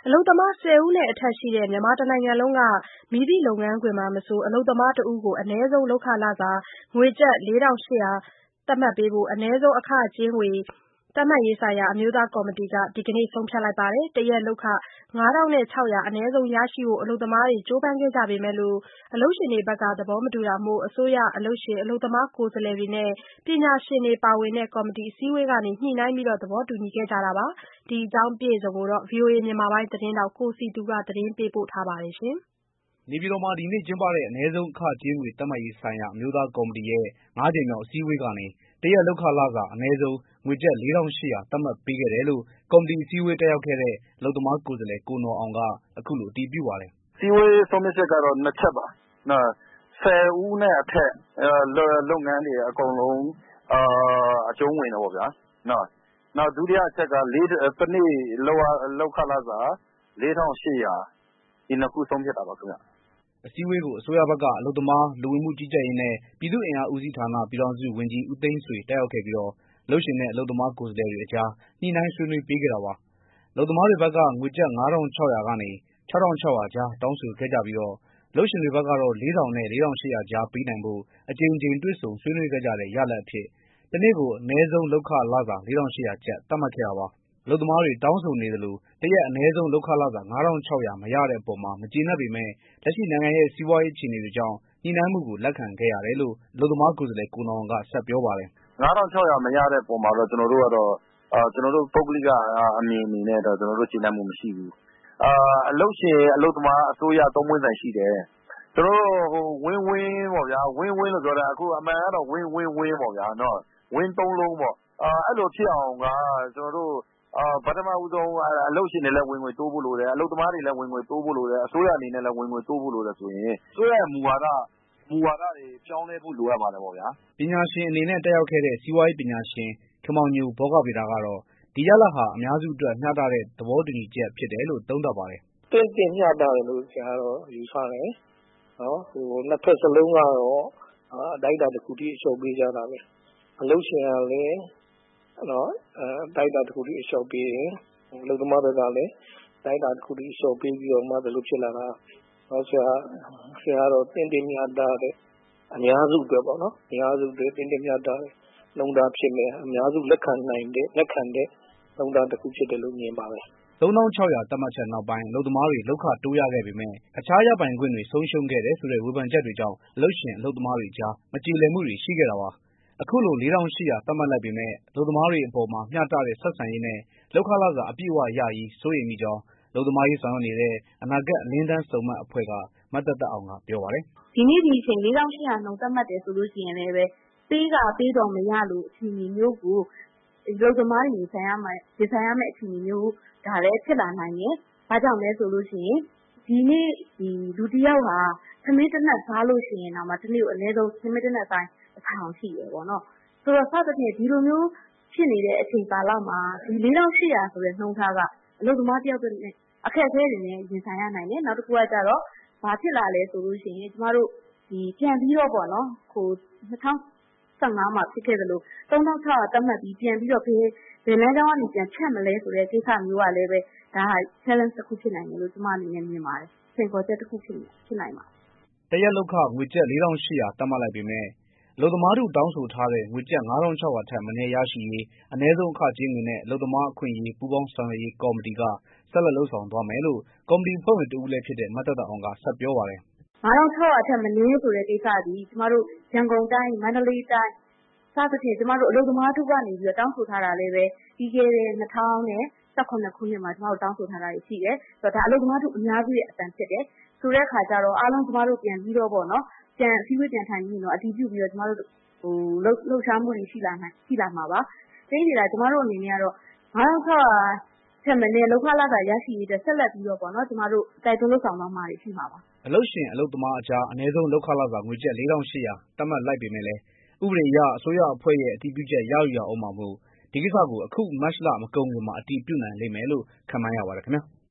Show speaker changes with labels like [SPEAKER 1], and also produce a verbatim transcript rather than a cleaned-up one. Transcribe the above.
[SPEAKER 1] အလုပ်သမား ဆယ်ဦးနဲ့အထက်ရှိတဲ့ မြန်မာတနိုင်ငံလုံးက မည်သည့်လုပ်ငန်းခွင်မှာမဆို အလုပ်သမားတဦးကို အနည်းဆုံးလုပ်ခလစာ ငွေကျပ် လေးထောင့်ရှစ်ရာ သတ်မှတ်ပေးဖို့ အနည်းဆုံးအခကြေးငွေ သတ်မှတ်ရေးဆိုင်ရာ အမျိုးသားကော်မတီက ဒီကနေ့ ဆုံးဖြတ်လိုက်ပါတယ်။ တရက်လုပ်ခ ငါးထောင့်ခြောက်ရာ အနည်းဆုံးရရှိဖို့ အလုပ်သမားတွေ ကြိုးပမ်းခဲ့ကြပေမဲ့ အလုပ်ရှင်တွေဘက်က သဘောမတူတာမို့ အစိုးရ၊ အလုပ်ရှင်၊ အလုပ်သမားကိုယ်စားလှယ်တွေနဲ့ ပညာရှင်တွေပါဝင်တဲ့ ကော်မတီအစည်းအဝေးကနေ ညှိနှိုင်းပြီး သဘောတူညီခဲ့ကြတာပါ။ ဒီအကြောင်းအပြည့်အစုံကို ဗွီအိုအေမြန်မာပိုင်းသတင်းထောက် ကိုစည်သူက သတင်းပေးပို့ထားပါတယ်။
[SPEAKER 2] နေပြည်တော်မှာ ဒီနေ့ကျင်းပတဲ့ အနည်းဆုံးအခကြေးငွေ သတ်မှတ်ရေးဆိုင်ရာ အမျိုးသားကော်မတီရဲ့ ငါးကြိမ်မြောက်အစည်းအဝေးကနေ တရက်လုပ်ခလစာ အနည်းဆုံး ငွေကျပ် လေးထောင့်ရှစ်ရာ သတ်မှတ်ပေးခဲ့တယ်လို့ ကော်မတီအစည်းအဝေးတက်ရောက်ခဲ့တဲ့ အလုပ်သမားကိုယ်စားလှယ် ကိုနော်အောင်က အခုလိုအတည်ပြုပါတယ်
[SPEAKER 3] ။ "အစည်းအဝေးဆုံးဖြတ်ချက်ကတော့ နှစ်ချက်ပါ။ ဆယ်ဦးနဲ့အထက်လုပ်ငန်းတွေအကုန်လုံးအကျုံးဝင်တယ်ပေါ့ဗျာ။ နောက်ဒုတိယအချက်က တနေ့လုပ်ခလစာ လေးထောင့်ရှစ်ရာ ဒီနှစ်ခုဆုံးဖြတ်တာပါခင်ဗျ။
[SPEAKER 2] " အစည်းအဝေးကို အစိုးရဘက်က အလုပ်သမား၊ လူဝင်မှုကြီးကြပ်ရေးနဲ့ ပြည်သူ့အင်အားဦးစီးဌာန ပြည်ထောင်စုဝန်ကြီး ဦးသိန်းဆွေ တက်ရောက်ခဲ့ပြီး အလုပ်ရှင်နဲ့ အလုပ်သမားကိုယ်စားလှယ်တွေအကြား ညှိနှိုင်းဆွေးနွေးပေးခဲ့တာပါ။ အလုပ်သမားတွေဘက်က ငွေကျပ် ငါးထောင့်ခြောက်ရာကနေ ခြောက်ထောင့်ခြောက်ရာကြား တောင်းဆိုခဲ့ကြပြီး အလုပ်ရှင်တွေဘက်ကတော့ လေးထောင်နဲ့ လေးထောင့်ရှစ်ရာကြား ပေးနိုင်ဖို့ အကြိမ်ကြိမ်တွေ့ဆုံဆွေးနွေးခဲ့ကြတဲ့ ရလဒ်အဖြစ် တနေ့ကို အနည်းဆုံးလုပ်ခလစာ လေးထောင့်ရှစ်ရာကျပ် သတ်မှတ်ခဲ့တာပါ။ အလုပ်သမားတွေ တောင်းဆိုနေသလို တရက်အနည်းဆုံးလုပ်ခလစာ ငါးထောင့်ခြောက်ရာ မရတဲ့အပေါ် မကျေနပ်ပေမဲ့ လက်ရှိနိုင်ငံရဲ့ စီးပွားရေးအခြေအနေတွေကြောင့် ညှိနှိုင်းမှုကို လက်ခံခဲ့ရတယ်လို့ အလုပ်သမားကိုယ်စားလှယ် ကိုနော်အောင်က ဆက်ပြောပါတယ်
[SPEAKER 3] ။ "ငါးထောင့်ခြောက်ရာမရတဲ့အပေါ်မှာတော့ ကျနော်တို့ကတော့ ကျနော်တို့ပုဂ္ဂလိကအမြင်အနေနဲ့ ကျနော်တို့ကျေနပ်မှုမရှိဘူး။ အလုပ်ရှင်၊ အလုပ်သမား၊ အစိုးရ သုံးပွင့်ဆိုင်ရှိတယ်။ ကျနော်တို့ Win-Win ပေါ့ဗျာ Win-Win လို့ပြောတာ အမှန်ကတော့ Win-Win-Win ပေါ့ဗျာ။ Win သုံးလုံးပေါ့။ အဲလိုဖြစ်အောင်က ကျနော်တို့ ပထမဦးဆုံး အလုပ်ရှင်တွေလည်း ဝင်ငွေတိုးဖို့လိုတယ်။ အလုပ်သမားတွေလည်း ဝင်ငွေတိုးဖို့လိုတယ်။ အစိုးရအနေနဲ့လည်း ဝင်ငွေတိုးဖို့လိုတယ်ဆိုရင် အစိုးရရဲ့မူဝါဒတွေပြောင်းလဲဖို့ လိုအပ်ပါတယ်ပေါ့ဗျာ။
[SPEAKER 2] " ပညာရှင်အနေနဲ့တက်ရောက်ခဲ့တဲ့ စီးပွားရေးပညာရှင် ခင်မောင်ညို ဘောဂဗေဒကတော့ ဒီရလဒ်ဟာ အများစုအတွက် မျှတတဲ့ သဘောတူညီချက်ဖြစ်တယ်လို့ သုံးသပ်ပါတယ်
[SPEAKER 4] ။ "သင့်တင့်မျှတတယ်လို့ ဆရာကတော့ယူဆတယ်။ နှစ်ဖက်စလုံးကတော့ အတိုင်းအတာတခုအထိ အလျှော့ပေးကြတာပဲ။ အလုပ်ရှင်ကလည်း အတိုင်းအတာတခုအထိ အလျှော့ပေးတယ်။ အလုပ်သမားဘက်ကလည်း အတိုင်းအတာတခုအထိ အလျှော့ပေးပြီးတော့မှ ဒီလိုဖြစ်လာတာ။ ဆရာကတော့ သင့်တင့်မျှတတဲ့ အများစုအတွက်ပေါ့နော်။ အများစုအတွက် သင့်တင့်မျှတတဲ့နှုန်းတားဖြစ်မယ်။ အများစုလက်ခံနိုင်တဲ့ လက်ခံတဲ့နှုန်းတားတခုဖြစ်တယ်လို့ မြင်ပါတယ်။
[SPEAKER 2] " သုံးသောင်းခြောက်ရာ သတ်မှတ်ချက်နောက်ပိုင်း အလုပ်သမားတွေ လုပ်ခတိုးရခဲ့ပေမဲ့ အခြားရပိုင်ခွင့်တွေ ဆုံးရှုံးခဲ့တယ်ဆိုတဲ့ ဝေဖန်ချက်တွေကြောင့် အလုပ်ရှင်၊ အလုပ်သမားတွေကြား မကျေလည်မှုတွေရှိခဲ့တာပါ။ အခုလို လေးထောင့်ရှစ်ရာ သတ်မှတ်လိုက်ပေမဲ့ အလုပ်သမားတွေအပေါ် မျှတတဲ့ဆက်ဆံရေးနဲ့ လုပ်ခလစာ အပြည့်အဝရရေး စိုးရိမ်မိကြောင်း အလုပ်သမားရေးဆောင်ရွက်နေတဲ့ အနာဂတ်အလင်းတန်းဆုံမှတ်အဖွဲ့က မသက်သက်အောင်က ပြောပါတယ်
[SPEAKER 1] ။ "ဒီနေ့ဒီအချိန် လေးထောင့်ရှစ်ရာနှုန်းသတ်မှတ်တယ်ဆိုရင်လည်း ပေးကပေးတော့မရလို့ အခြေအနေမျိုးကို အလုပ်သမားတွေရင်ဆိုင်ရမယ့်အခြေအနေမျိုးဒါလည်းဖြစ်လာနိုင်တယ်။ ဘာကြောင့်လဲဆိုရင် ဒီနေ့လူတယောက်ဟာ ထမင်းတနပ်စားလို့ရှိရင်တောင်မှ တနေ့ကိုအနည်းဆုံးထမင်းတနပ်ဆိုင်တထောင်ရှိတယ်ပေါ့နော်။ ဆိုတော့ စသဖြင့် ဒီလိုမျိုးဖြစ်နေတဲ့အချိန်ကာလမှာ ဒီလေးထောင့်ရှစ်ရာဆိုတဲ့နှုန်းထားက အလုပ်သမားတယောက်အတွက်အခက်အခဲတွေနဲ့ရင်ဆိုင်ရနိုင်တယ်။ နောက်တခုကကျတော့ ဘာဖြစ်လာလဲဆိုရင် ကျမတို့ပြန်ပြီးတော့ပေါ့နော် ၂၀၁၅မှာဖြစ်ခဲ့သလို သုံးသောင်းခြောက်ရာသတ်မှတ်ပြီး ပြန်ပြီးတော့ဘယ်လမ်းကြောင်းကနေပြန်ဖြတ်မလဲဆိုတဲ့ကိစ္စမျိုးကလည်း ဒါဟာ challenge တခုဖြစ်နိုင်တယ်လို့ ကျမအနေနဲ့မြင်ပါတယ်။ စိန်ခေါ်ချက်တခုဖြစ်နိုင်ပါတယ်။
[SPEAKER 2] " တရက်လုပ်ခ ငွေကျပ် လေးထောင့်ရှစ်ရာ သတ်မှတ်လိုက်ပေမဲ့ အလုပ်သမားထုတောင်းဆိုထားတဲ့ ငွေကျပ် ငါးထောင့်ခြောက်ရာထက်မနည်းရရှိရေး အနည်းဆုံးအခကြေးငွေနဲ့ အလုပ်သမားအခွင့်အရေး ပူးပေါင်းဆောင်ရွက်ရေးကော်မတီက ဆက်လက်လုပ်ဆောင်သွားမယ်လို့ ကော်မတီအဖွဲ့ဝင်တဦးလည်းဖြစ်တဲ့ မသက်သက်အောင်က ဆက်ပြောပါတယ်
[SPEAKER 1] ။ "ငါးထောင့်ခြောက်ရာထက်မနည်းဆိုတဲ့ကိစ္စသည် ကျမတို့ရန်ကုန်တိုင်း၊ မန္တလေးတိုင်း စသဖြင့် ကျမတို့အလုပ်သမားထုကနေပြီးတော့တောင်းဆိုထားတာလည်း ပြီးခဲ့တဲ့၂၀၁၇ခုနှစ်မှာ ကျမတို့တောင်းဆိုထားတာရှိတယ်။ ဒါအလုပ်သမားထုအများစုရဲ့အသံဖြစ်တယ်။ ဆိုတဲ့အခါကျတော့ အားလုံးကျမတို့ပြန်ပြီးတော့ပေါ့နော် ပြန်အစည်းအဝေးပြန်ထိုင်ပြီးတော့ အတည်ပြုပြီးတော့ ကျမတို့လှုပ်ရှားမှုတွေရှိလာမှာပါ။ ကျမတို့အနေနဲ့ကတော့ ငါးထောင့်ခြောက်ရာထက်မနည်းလုပ်ခလစာရရှိရေးအတွက် ဆက်လက်ပြီးတော့ပေါ့နော် ကျမတို့တိုက်တွန်းလုပ်ဆောင်သွားမှာတွေရှိမှာပါ။
[SPEAKER 2] " အလုပ်ရှင်၊ အလုပ်သမားအကြား အနည်းဆုံးလုပ်ခလစာ ငွေကျပ် လေးထောင့်ရှစ်ရာ သတ်မှတ်လိုက်ပေမဲ့လည်း ဥပဒေအရ အစိုးရအဖွဲ့ရဲ့ အတည်ပြုချက်ရယူရဦးမှာမို့ ဒီကိစ္စကို အခုမတ်လမကုန်ခင်မှာ အတည်ပြုနိုင်လိမ့်မယ်လို့ ခန့်မှန်းရပါတယ်ခင်ဗျာ။